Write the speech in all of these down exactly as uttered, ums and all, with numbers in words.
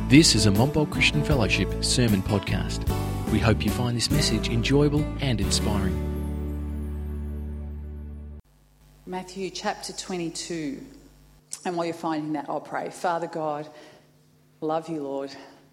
This is a Montbult Christian Fellowship sermon podcast. We hope you find this message enjoyable and inspiring. Matthew chapter twenty-two. And while you're finding that, I'll pray. Father God, love you, Lord.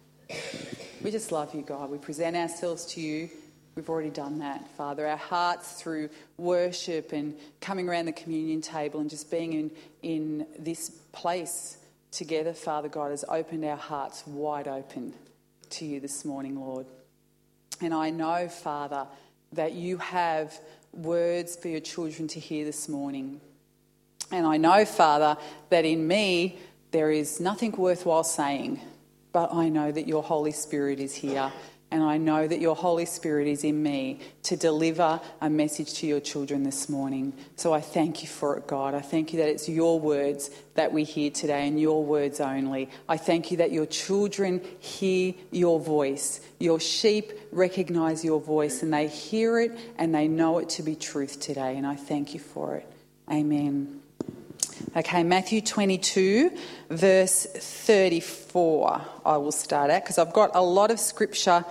We just love you, God. We present ourselves to you. We've already done that, Father. Our hearts through worship and coming around the communion table and just being in, in this place together, Father God, has opened our hearts wide open to you this morning, Lord. And I know, Father, that you have words for your children to hear this morning. And I know, Father, that in me there is nothing worthwhile saying, but I know that your Holy Spirit is here. And I know that your Holy Spirit is in me to deliver a message to your children this morning. So I thank you for it, God. I thank you that it's your words that we hear today and your words only. I thank you that your children hear your voice. Your sheep recognise your voice and they hear it and they know it to be truth today. And I thank you for it. Amen. Okay, Matthew twenty-two, verse thirty-four, I will start at, because I've got a lot of scripture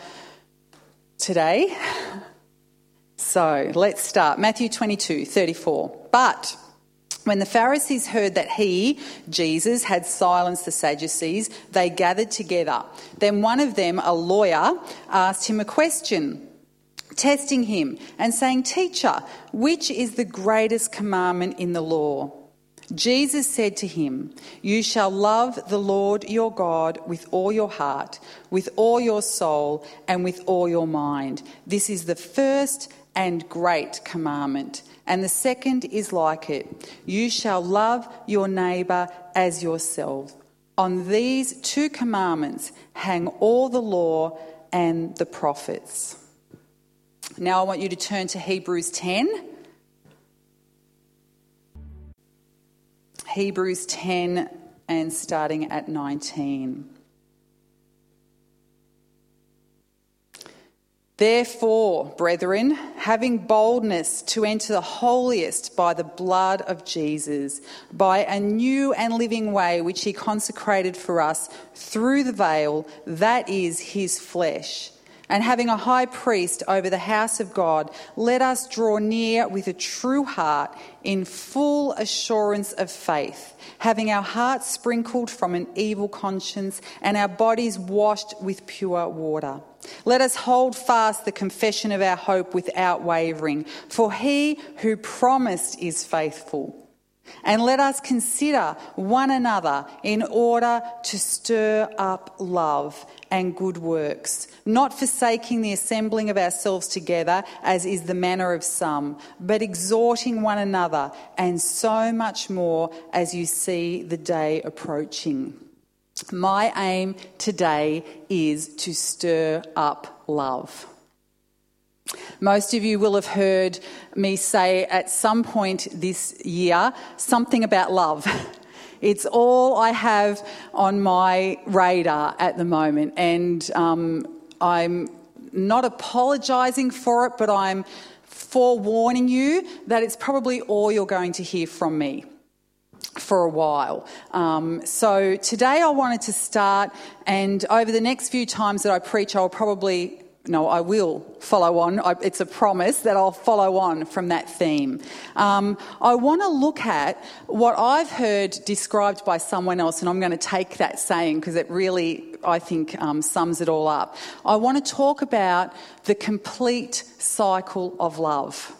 today. So let's start. Matthew twenty-two, thirty-four. But when the Pharisees heard that he, Jesus, had silenced the Sadducees, they gathered together. Then one of them, a lawyer, asked him a question, testing him and saying, "Teacher, which is the greatest commandment in the law?" Jesus said to him, "You shall love the Lord your God with all your heart, with all your soul, and with all your mind. This is the first and great commandment. And the second is like it. You shall love your neighbour as yourself. On these two commandments hang all the law and the prophets." Now I want you to turn to Hebrews ten. Hebrews ten and starting at nineteen. "Therefore, brethren, having boldness to enter the holiest by the blood of Jesus, by a new and living way which he consecrated for us through the veil, that is his flesh, and having a high priest over the house of God, let us draw near with a true heart in full assurance of faith, having our hearts sprinkled from an evil conscience and our bodies washed with pure water. Let us hold fast the confession of our hope without wavering, for he who promised is faithful. And let us consider one another in order to stir up love and good works, not forsaking the assembling of ourselves together, as is the manner of some, but exhorting one another, and so much more as you see the day approaching. My aim today is to stir up love. Most of you will have heard me say at some point this year something about love. It's all I have on my radar at the moment, and um, I'm not apologising for it, but I'm forewarning you that it's probably all you're going to hear from me for a while. Um, so today I wanted to start, and over the next few times that I preach, I'll probably... No, I will follow on. I, it's a promise that I'll follow on from that theme. Um, I want to look at what I've heard described by someone else, and I'm going to take that saying because it really, I think, um, sums it all up. I want to talk about the complete cycle of love.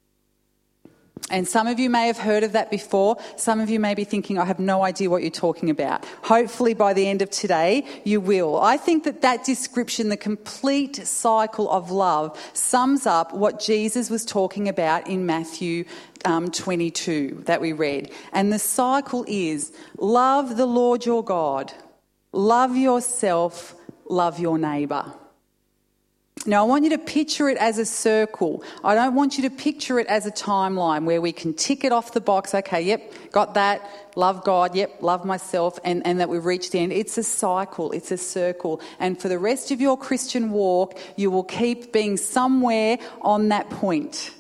And some of you may have heard of that before. Some of you may be thinking, I have no idea what you're talking about. Hopefully by the end of today, you will. I think that that description, the complete cycle of love, sums up what Jesus was talking about in Matthew um, twenty-two that we read. And the cycle is love the Lord your God, love yourself, love your neighbour. Now, I want you to picture it as a circle. I don't want you to picture it as a timeline where we can tick it off the box. Okay, yep, got that. Love God, yep, love myself, and, and that we've reached the end. It's a cycle. It's a circle. And for the rest of your Christian walk, you will keep being somewhere on that point.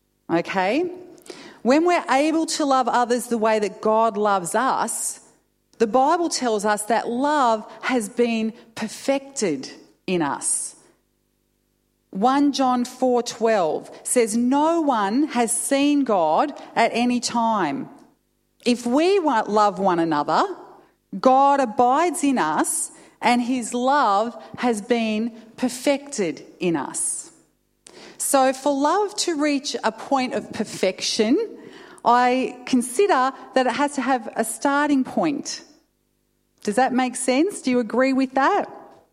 Okay? When we're able to love others the way that God loves us, The Bible tells us that love has been perfected in us. First John four twelve says, no one has seen God at any time. If we love one another, God abides in us and his love has been perfected in us. So for love to reach a point of perfection, I consider that it has to have a starting point. Does that make sense? Do you agree with that?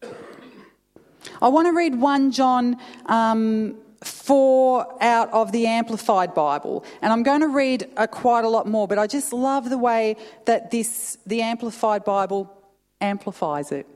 I want to read First John um, four out of the Amplified Bible, and I'm going to read uh, quite a lot more, but I just love the way that this the Amplified Bible amplifies it.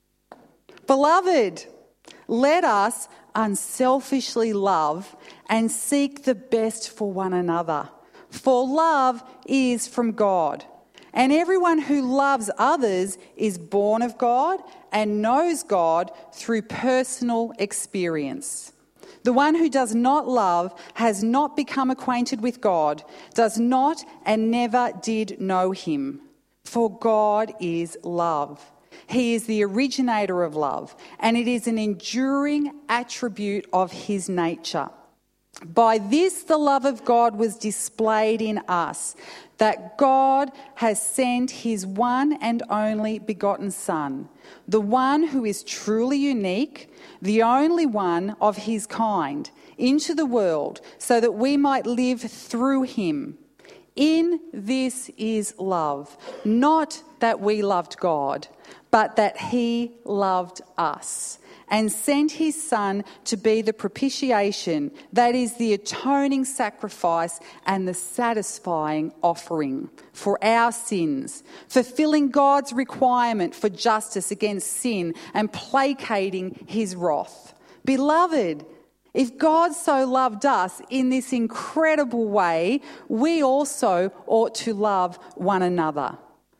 Beloved, let us unselfishly love and seek the best for one another, for love is from God. And everyone who loves others is born of God and knows God through personal experience. The one who does not love has not become acquainted with God, does not and never did know him. For God is love. He is the originator of love, and it is an enduring attribute of his nature. By this the love of God was displayed in us, that God has sent his one and only begotten Son, the one who is truly unique, the only one of his kind, into the world, so that we might live through him. In this is love, not that we loved God, but that he loved us and sent his Son to be the propitiation, that is the atoning sacrifice and the satisfying offering for our sins, fulfilling God's requirement for justice against sin and placating his wrath. Beloved, if God so loved us in this incredible way, we also ought to love one another.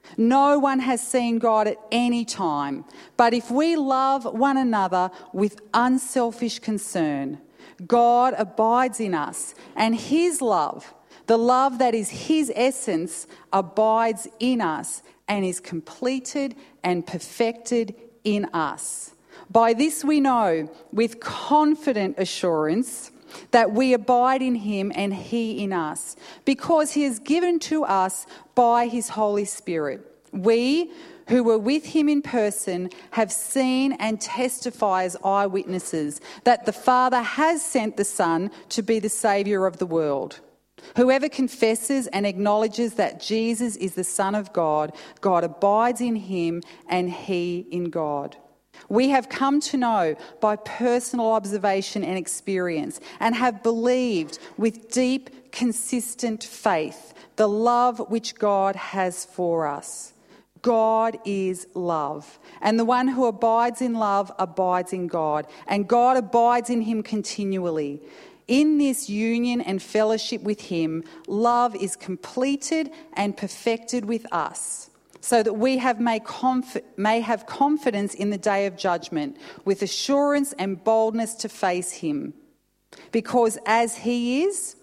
No one has seen God at any time, but if we love one another with unselfish concern, God abides in us, and his love, the love that is his essence, abides in us and is completed and perfected in us. By this we know with confident assurance that we abide in him and he in us, because he has given to us by his Holy Spirit. We, who were with him in person, have seen and testify as eyewitnesses that the Father has sent the Son to be the Saviour of the world. Whoever confesses and acknowledges that Jesus is the Son of God, God abides in him and he in God. We have come to know by personal observation and experience, and have believed with deep, consistent faith the love which God has for us. God is love, and the one who abides in love abides in God, and God abides in him continually. In this union and fellowship with him, love is completed and perfected with us, so that we have may, conf- may have confidence in the day of judgment, with assurance and boldness to face him. Because as he is,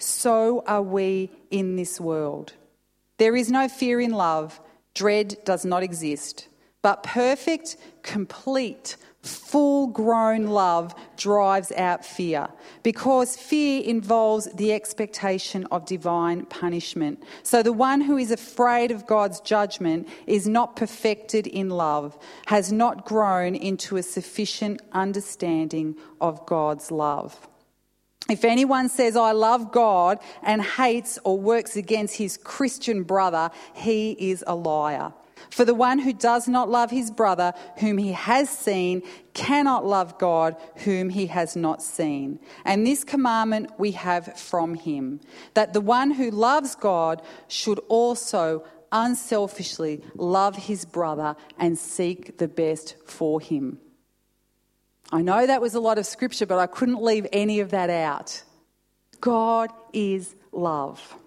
so are we in this world. There is no fear in love. Dread does not exist. But perfect, complete, full-grown love drives out fear, because fear involves the expectation of divine punishment. So the one who is afraid of God's judgment is not perfected in love, has not grown into a sufficient understanding of God's love. If anyone says, I love God, and hates or works against his Christian brother, he is a liar. For the one who does not love his brother whom he has seen cannot love God whom he has not seen. And this commandment we have from him, that the one who loves God should also unselfishly love his brother and seek the best for him. I know that was a lot of scripture, but I couldn't leave any of that out. God is love.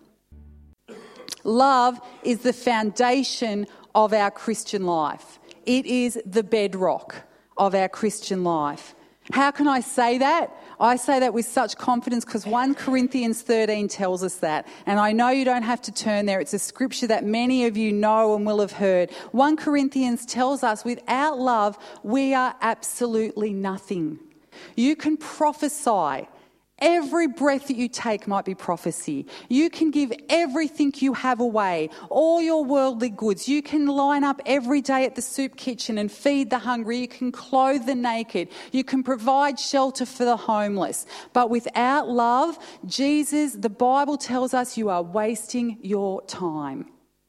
Love is the foundation of our Christian life. It is the bedrock of our Christian life. How can I say that? I say that with such confidence because First Corinthians thirteen tells us that. And I know you don't have to turn there. It's a scripture that many of you know and will have heard. First Corinthians tells us without love, we are absolutely nothing. You can prophesy. Every breath that you take might be prophecy. You can give everything you have away, all your worldly goods. You can line up every day at the soup kitchen and feed the hungry. You can clothe the naked. You can provide shelter for the homeless. But without love, Jesus, the Bible tells us you are wasting your time.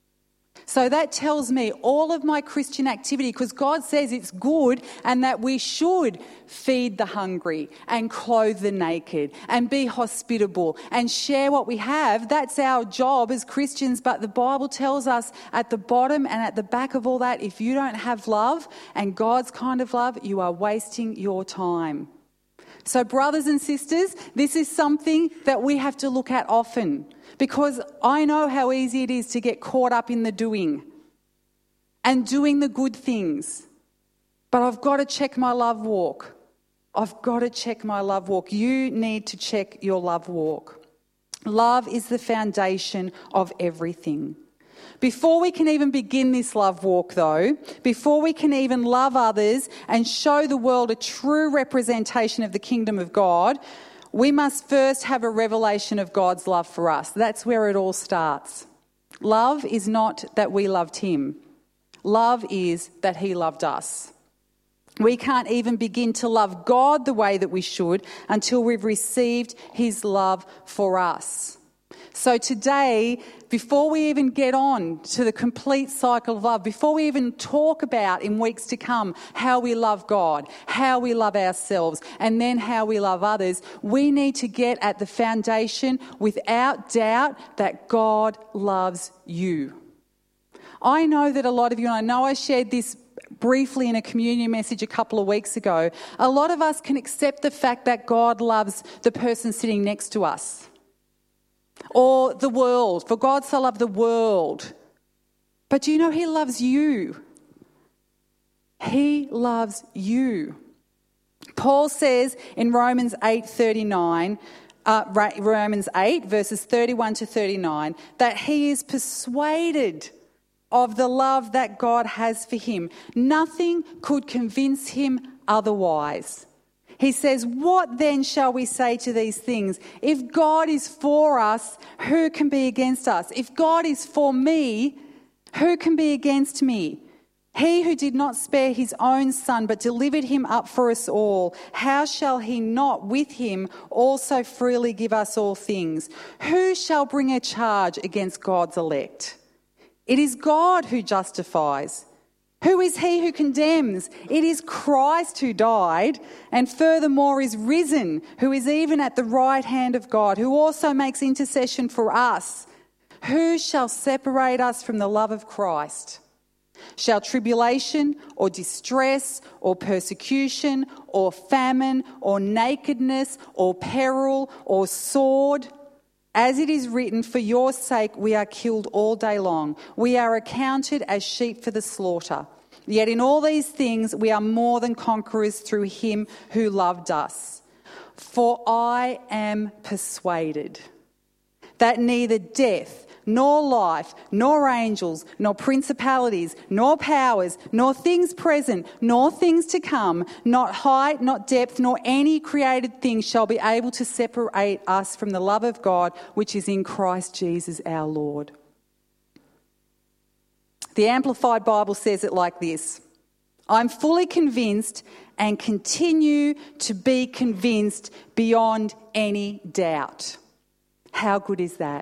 So that tells me all of my Christian activity, because God says it's good and that we should feed the hungry and clothe the naked and be hospitable and share what we have. That's our job as Christians. But the Bible tells us at the bottom and at the back of all that, if you don't have love and God's kind of love, you are wasting your time. So brothers and sisters, this is something that we have to look at often, because I know how easy it is to get caught up in the doing and doing the good things. But I've got to check my love walk. I've got to check my love walk. You need to check your love walk. Love is the foundation of everything. Before we can even begin this love walk, though, before we can even love others and show the world a true representation of the kingdom of God, we must first have a revelation of God's love for us. That's where it all starts. Love is not that we loved him. Love is that he loved us. We can't even begin to love God the way that we should until we've received his love for us. So today, before we even get on to the complete cycle of love, before we even talk about in weeks to come how we love God, how we love ourselves, and then how we love others, we need to get at the foundation without doubt that God loves you. I know that a lot of you, and I know I shared this briefly in a communion message a couple of weeks ago, a lot of us can accept the fact that God loves the person sitting next to us. Or the world. For God so loved the world. But do you know he loves you? He loves you. Paul says in Romans eight thirty-nine, uh, Romans eight verses thirty-one to thirty-nine, that he is persuaded of the love that God has for him. Nothing could convince him otherwise. He says, what then shall we say to these things? If God is for us, who can be against us? If God is for me, who can be against me? He who did not spare his own son, but delivered him up for us all, how shall he not with him also freely give us all things? Who shall bring a charge against God's elect? It is God who justifies. Who is he who condemns? It is Christ who died and furthermore is risen, who is even at the right hand of God, who also makes intercession for us. Who shall separate us from the love of Christ? Shall tribulation or distress or persecution or famine or nakedness or peril or sword? As it is written, for your sake we are killed all day long. We are accounted as sheep for the slaughter. Yet in all these things we are more than conquerors through him who loved us. For I am persuaded that neither death, nor life, nor angels, nor principalities, nor powers, nor things present, nor things to come, not height, not depth, nor any created thing shall be able to separate us from the love of God, which is in Christ Jesus our Lord. The Amplified Bible says it like this: I'm fully convinced and continue to be convinced beyond any doubt. How good is that?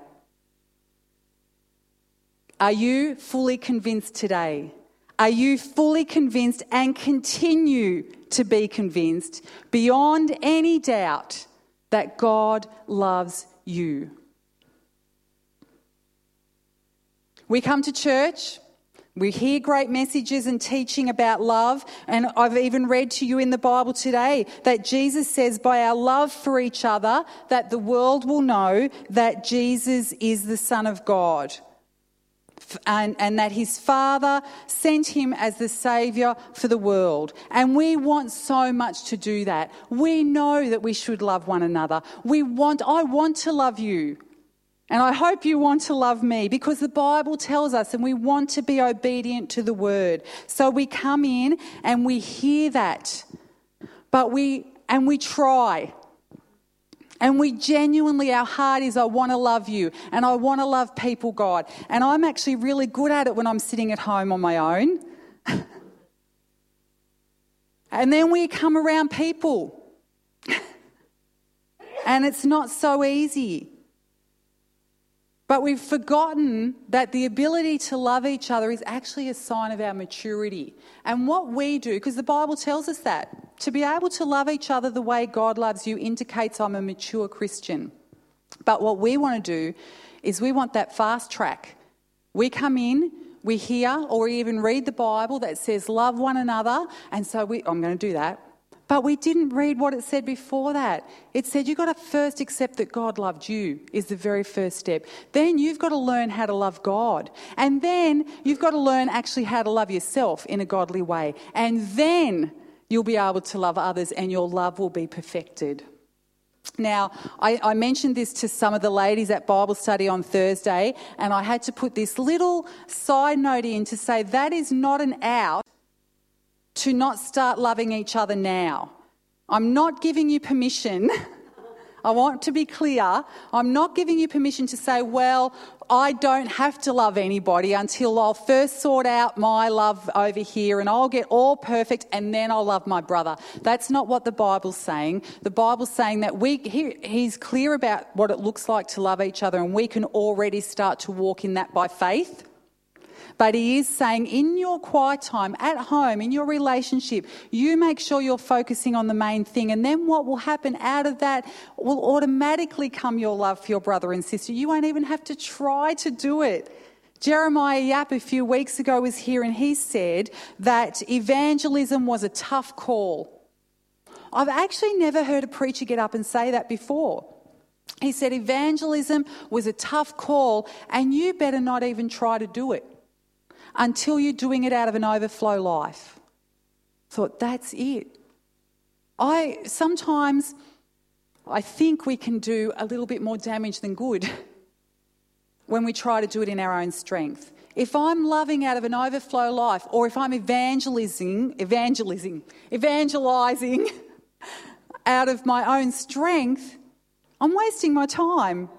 Are you fully convinced today? Are you fully convinced and continue to be convinced beyond any doubt that God loves you? We come to church, we hear great messages and teaching about love, and I've even read to you in the Bible today that Jesus says by our love for each other that the world will know that Jesus is the Son of God. and, and that his Father sent him as the Saviour for the world. And we want so much to do that. We know that we should love one another. We want, I want to love you. And I hope you want to love me, because the Bible tells us, and we want to be obedient to the word. So we come in and we hear that, but we, and we try. And we genuinely, our heart is, I want to love you and I want to love people, God. And I'm actually really good at it when I'm sitting at home on my own. And then we come around people. And it's not so easy. But we've forgotten that the ability to love each other is actually a sign of our maturity. And what we do, because the Bible tells us that, to be able to love each other the way God loves you indicates I'm a mature Christian. But what we want to do is we want that fast track. We come in, we hear, or we even read the Bible that says love one another, and so we, I'm going to do that. But we didn't read what it said before that. It said you've got to first accept that God loved you is the very first step. Then you've got to learn how to love God. And then you've got to learn actually how to love yourself in a godly way. And then you'll be able to love others and your love will be perfected. Now, I, I mentioned this to some of the ladies at Bible study on Thursday, and I had to put this little side note in to say that is not an out to not start loving each other now. I'm not giving you permission. I want to be clear. I'm not giving you permission to say, well, I don't have to love anybody until I'll first sort out my love over here and I'll get all perfect and then I'll love my brother. That's not what the Bible's saying. The Bible's saying that we he, he's clear about what it looks like to love each other, and we can already start to walk in that by faith. But he is saying in your quiet time, at home, in your relationship, you make sure you're focusing on the main thing. And then what will happen out of that will automatically come your love for your brother and sister. You won't even have to try to do it. Jeremiah Yap a few weeks ago was here and he said that evangelism was a tough call. I've actually never heard a preacher get up and say that before. He said evangelism was a tough call and you better not even try to do it until you're doing it out of an overflow life. Thought, that's it. I sometimes I think we can do a little bit more damage than good when we try to do it in our own strength. If I'm loving out of an overflow life, or if I'm evangelizing, evangelizing, evangelizing out of my own strength, I'm wasting my time.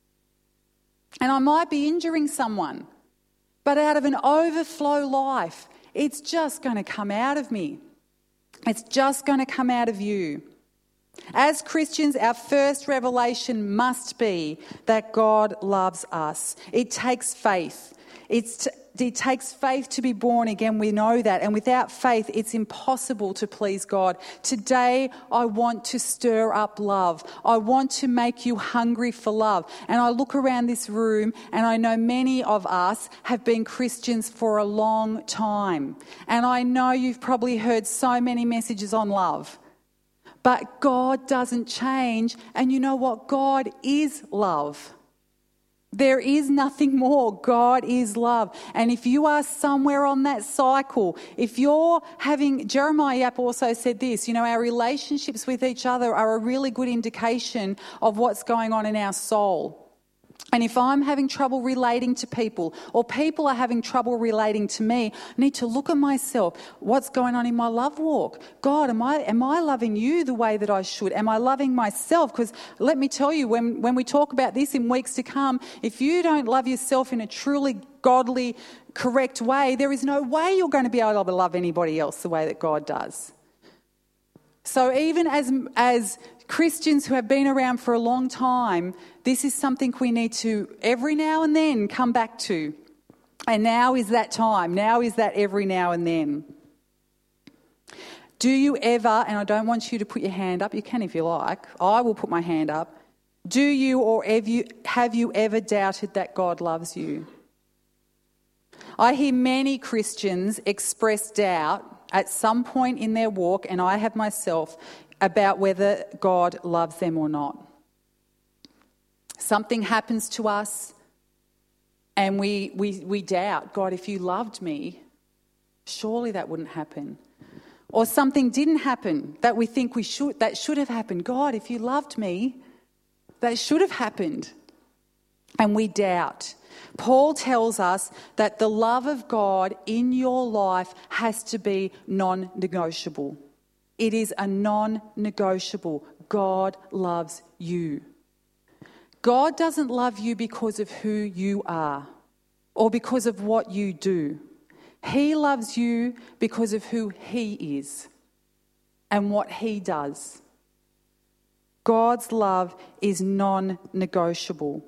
And I might be injuring someone. But out of an overflow life, it's just going to come out of me. It's just going to come out of you. As Christians, our first revelation must be that God loves us. It takes faith. It's t- it takes faith to be born again. We know that. And without faith, it's impossible to please God. Today, I want to stir up love. I want to make you hungry for love. And I look around this room and I know many of us have been Christians for a long time. And I know you've probably heard so many messages on love. But God doesn't change. And you know what? God is love. There is nothing more. God is love. And if you are somewhere on that cycle, if you're having, Jeremiah Yap also said this, you know, our relationships with each other are a really good indication of what's going on in our soul. And if I'm having trouble relating to people, or people are having trouble relating to me, I need to look at myself. What's going on in my love walk? God, am I am I loving you the way that I should? Am I loving myself? Because let me tell you, when, when we talk about this in weeks to come, if you don't love yourself in a truly godly, correct way, there is no way you're going to be able to love anybody else the way that God does. So even as as Christians who have been around for a long time, this is something we need to every now and then come back to. And now is that time. Now is that every now and then. Do you ever, and I don't want you to put your hand up, you can if you like, I will put my hand up. Do you or have you, have you ever doubted that God loves you? I hear many Christians express doubt at some point in their walk, and I have myself, about whether God loves them or not. Something happens to us. And we, we, we doubt, God, if you loved me, surely that wouldn't happen. Or something didn't happen that we think we should, that should have happened. God, if you loved me, that should have happened. And we doubt. Paul tells us that the love of God in your life has to be non-negotiable. It is a non-negotiable. God loves you. God doesn't love you because of who you are or because of what you do. He loves you because of who he is and what he does. God's love is non-negotiable.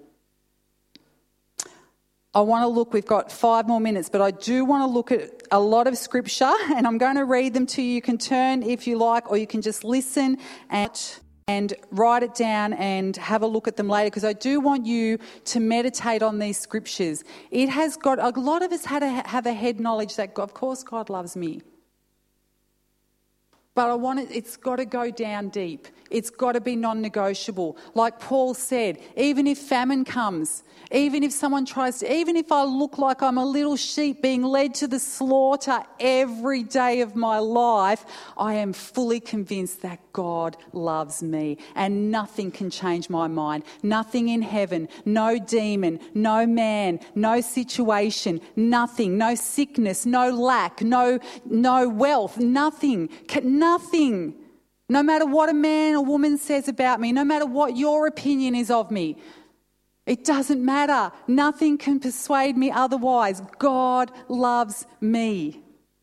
I want to look, we've got five more minutes, but I do want to look at a lot of scripture, and I'm going to read them to you. You can turn if you like, or you can just listen and, and write it down and have a look at them later, because I do want you to meditate on these scriptures. It has got, a lot of us had a, have a head knowledge that, of course, God loves me. But I want it, it's got to go down deep. It's got to be non-negotiable. Like Paul said, even if famine comes, even if someone tries to, even if I look like I'm a little sheep being led to the slaughter every day of my life, I am fully convinced that God loves me and nothing can change my mind. Nothing in heaven, no demon, no man, no situation, nothing, no sickness, no lack, no, no wealth, nothing, nothing. No matter what a man or woman says about me, no matter what your opinion is of me, it doesn't matter. Nothing can persuade me otherwise. God loves me.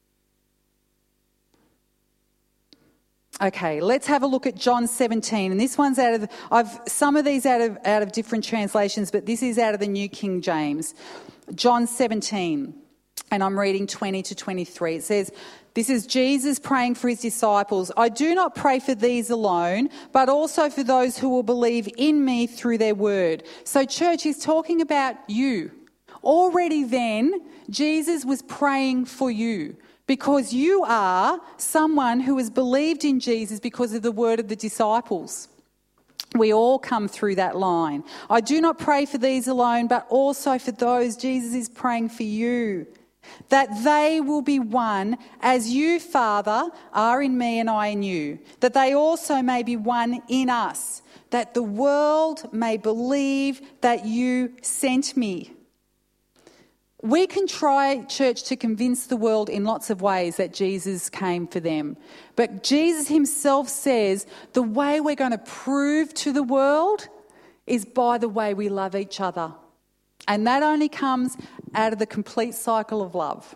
Okay, let's have a look at John seventeen. And this one's out of, I've some of these out of out of different translations, but this is out of the New King James. John seventeen, and I'm reading twenty to twenty-three. It says, this is Jesus praying for his disciples. I do not pray for these alone, but also for those who will believe in me through their word. So church, he's talking about you. Already then, Jesus was praying for you because you are someone who has believed in Jesus because of the word of the disciples. We all come through that line. I do not pray for these alone, but also for those. Jesus is praying for you, that they will be one as you, Father, are in me and I in you, that they also may be one in us, that the world may believe that you sent me. We can try, church, to convince the world in lots of ways that Jesus came for them. But Jesus himself says the way we're going to prove to the world is by the way we love each other. And that only comes out of the complete cycle of love.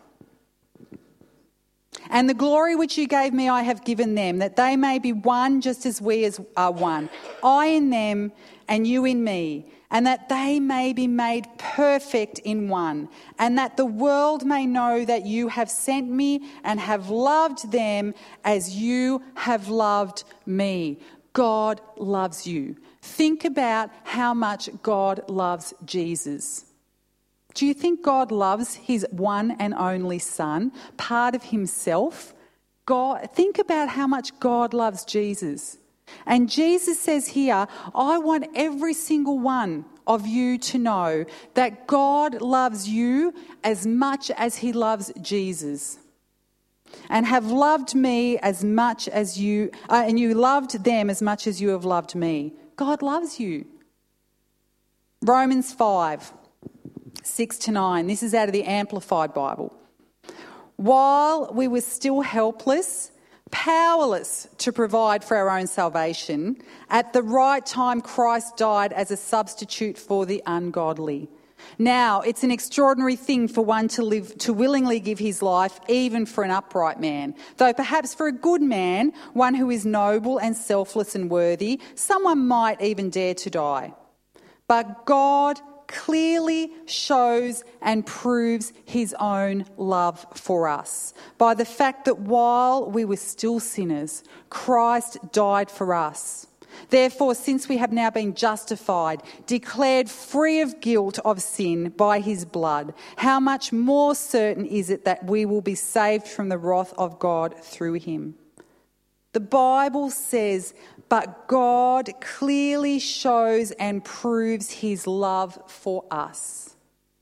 And the glory which you gave me I have given them, that they may be one just as we are one. I in them and you in me, and that they may be made perfect in one, and that the world may know that you have sent me and have loved them as you have loved me. God loves you. Think about how much God loves Jesus. Do you think God loves his one and only Son, part of himself? God, think about how much God loves Jesus. And Jesus says here, I want every single one of you to know that God loves you as much as he loves Jesus, and have loved me as much as you, uh, and you loved them as much as you have loved me. God loves you. Romans five, six to nine. This is out of the Amplified Bible. While we were still helpless, powerless to provide for our own salvation, at the right time Christ died as a substitute for the ungodly. Now, it's an extraordinary thing for one to live, to willingly give his life, even for an upright man. Though perhaps for a good man, one who is noble and selfless and worthy, someone might even dare to die. But God clearly shows and proves his own love for us by the fact that while we were still sinners, Christ died for us. Therefore, since we have now been justified, declared free of guilt of sin by his blood, how much more certain is it that we will be saved from the wrath of God through him? The Bible says, but God clearly shows and proves his love for us.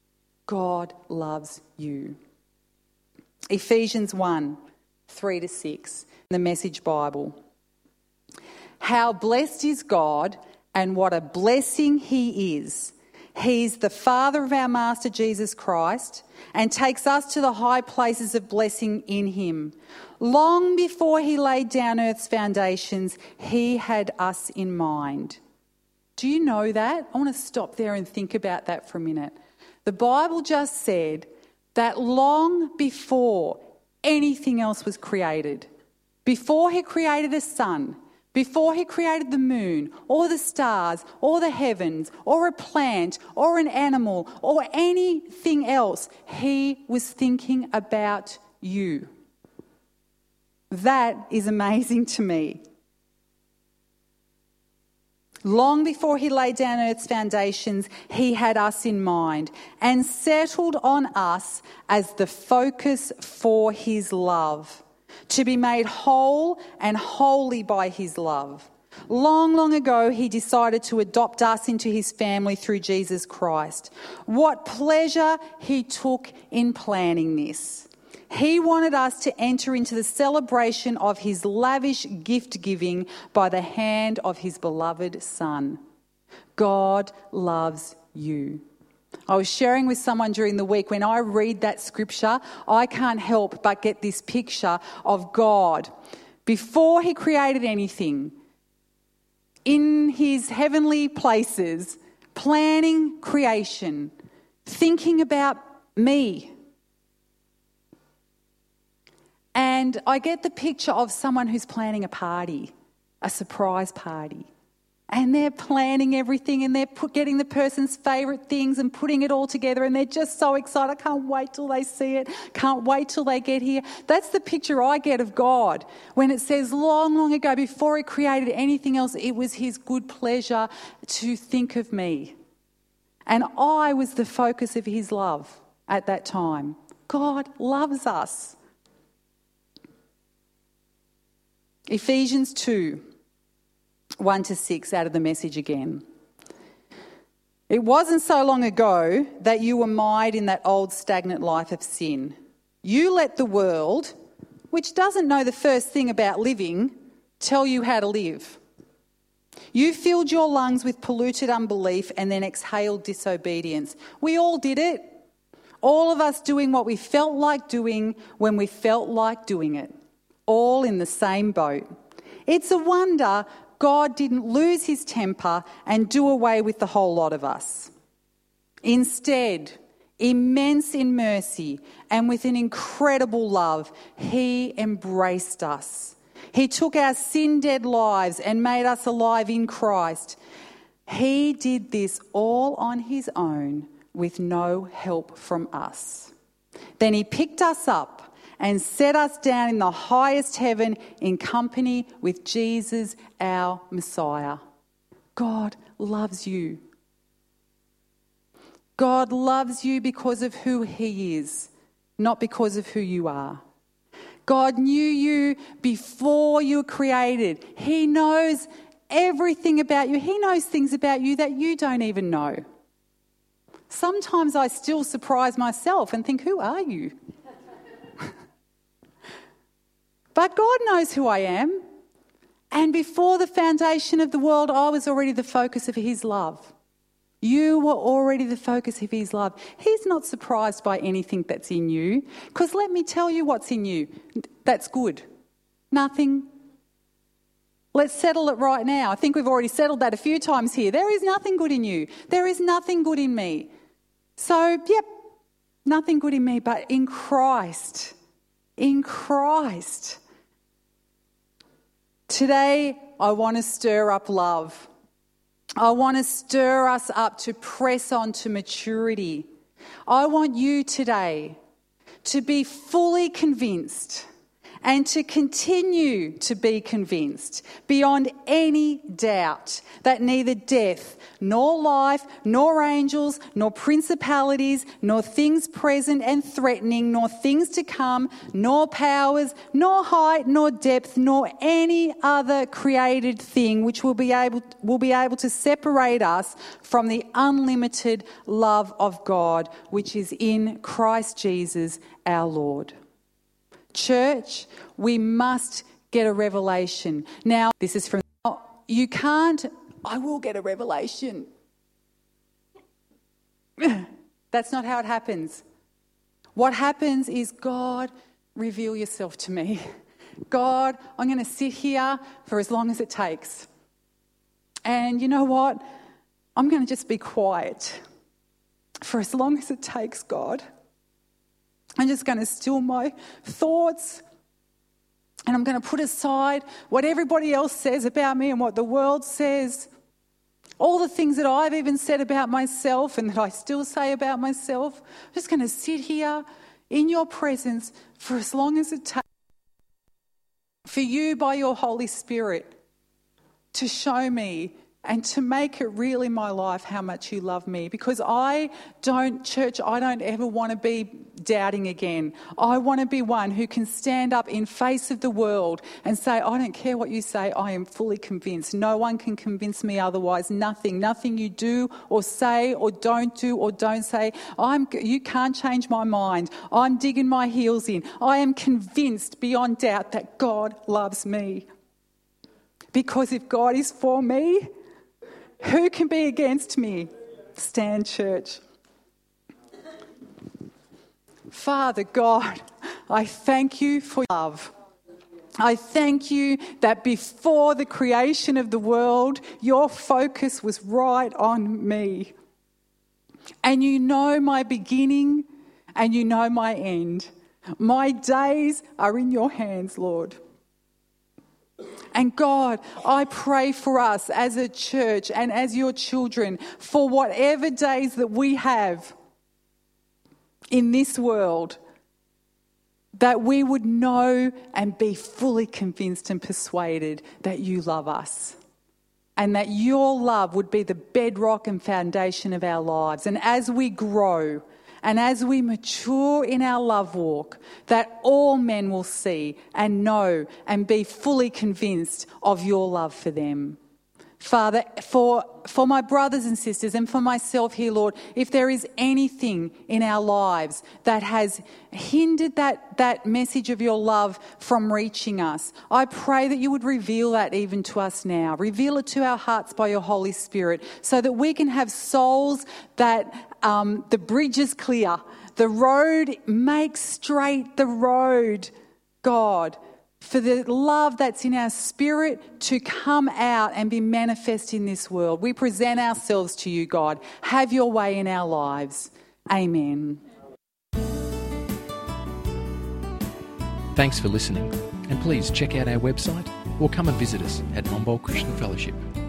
God loves you. Ephesians one, three to six, the Message Bible. How blessed is God, and what a blessing he is. He's the Father of our Master Jesus Christ and takes us to the high places of blessing in him. Long before he laid down earth's foundations, he had us in mind. Do you know that? I want to stop there and think about that for a minute. The Bible just said that long before anything else was created, before he created a sun, before he created the moon or the stars or the heavens or a plant or an animal or anything else, he was thinking about you. That is amazing to me. Long before he laid down earth's foundations, he had us in mind and settled on us as the focus for his love, to be made whole and holy by his love. Long, long ago, he decided to adopt us into his family through Jesus Christ. What pleasure he took in planning this. He wanted us to enter into the celebration of his lavish gift giving by the hand of his beloved Son. God loves you. I was sharing with someone during the week, when I read that scripture, I can't help but get this picture of God. Before he created anything, in his heavenly places, planning creation, thinking about me. And I get the picture of someone who's planning a party, a surprise party. And they're planning everything, and they're put, getting the person's favourite things and putting it all together, and they're just so excited. I can't wait till they see it. Can't wait till they get here. That's the picture I get of God. When it says long, long ago, before he created anything else, it was his good pleasure to think of me. And I was the focus of his love at that time. God loves us. Ephesians two. one to six out of the Message again. It wasn't so long ago that you were mired in that old stagnant life of sin. You let the world, which doesn't know the first thing about living, tell you how to live. You filled your lungs with polluted unbelief and then exhaled disobedience. We all did it. All of us doing what we felt like doing when we felt like doing it. All in the same boat. It's a wonder God didn't lose his temper and do away with the whole lot of us. Instead, immense in mercy and with an incredible love, he embraced us. He took our sin-dead lives and made us alive in Christ. He did this all on his own with no help from us. Then he picked us up and set us down in the highest heaven in company with Jesus, our Messiah. God loves you. God loves you because of who he is, not because of who you are. God knew you before you were created. He knows everything about you. He knows things about you that you don't even know. Sometimes I still surprise myself and think, who are you? But God knows who I am. And before the foundation of the world, I was already the focus of his love. You were already the focus of his love. He's not surprised by anything that's in you. Because let me tell you what's in you. That's good. Nothing. Let's settle it right now. I think we've already settled that a few times here. There is nothing good in you. There is nothing good in me. So, yep, nothing good in me, but in Christ. In Christ. Today, I want to stir up love. I want to stir us up to press on to maturity. I want you today to be fully convinced and to continue to be convinced beyond any doubt that neither death, nor life, nor angels, nor principalities, nor things present and threatening, nor things to come, nor powers, nor height, nor depth, nor any other created thing which will be able will be able to separate us from the unlimited love of God, which is in Christ Jesus our Lord. Church, we must get a revelation. Now, this is from, you can't, I will get a revelation. That's not how it happens. What happens is, God, reveal yourself to me. God, I'm going to sit here for as long as it takes. And you know what? I'm going to just be quiet for as long as it takes, God. I'm just going to still my thoughts, and I'm going to put aside what everybody else says about me and what the world says, all the things that I've even said about myself and that I still say about myself. I'm just going to sit here in your presence for as long as it takes for you by your Holy Spirit to show me and to make it real in my life how much you love me. Because I don't, church, I don't ever want to be doubting again. I want to be one who can stand up in face of the world and say, I don't care what you say, I am fully convinced. No one can convince me otherwise. Nothing, nothing you do or say or don't do or don't say. I'm, you can't change my mind. I'm digging my heels in. I am convinced beyond doubt that God loves me. Because if God is for me, who can be against me? Stand, church. Father God, I thank you for your love. I thank you that before the creation of the world, your focus was right on me. And you know my beginning and you know my end. My days are in your hands, Lord. And God, I pray for us as a church and as your children for whatever days that we have in this world, that we would know and be fully convinced and persuaded that you love us and that your love would be the bedrock and foundation of our lives. And as we grow and as we mature in our love walk, that all men will see and know and be fully convinced of your love for them. Father, for, for my brothers and sisters and for myself here, Lord, if there is anything in our lives that has hindered that, that message of your love from reaching us, I pray that you would reveal that even to us now. Reveal it to our hearts by your Holy Spirit so that we can have souls that um, the bridge is clear. The road, make straight the road, God, for the love that's in our spirit to come out and be manifest in this world. We present ourselves to you, God. Have your way in our lives. Amen. Thanks for listening, and please check out our website or come and visit us at Monbulk Christian Fellowship.